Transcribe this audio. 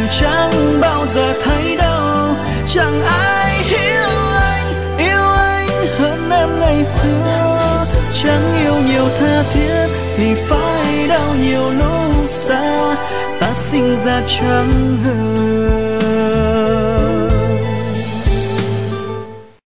chẳng bao giờ thấy đâu. Chẳng ai yêu anh hơn em ngày xưa. Chẳng yêu nhiều tha thiết thì phải đau nhiều lúc xa. Ta sinh ra chẳng hờn.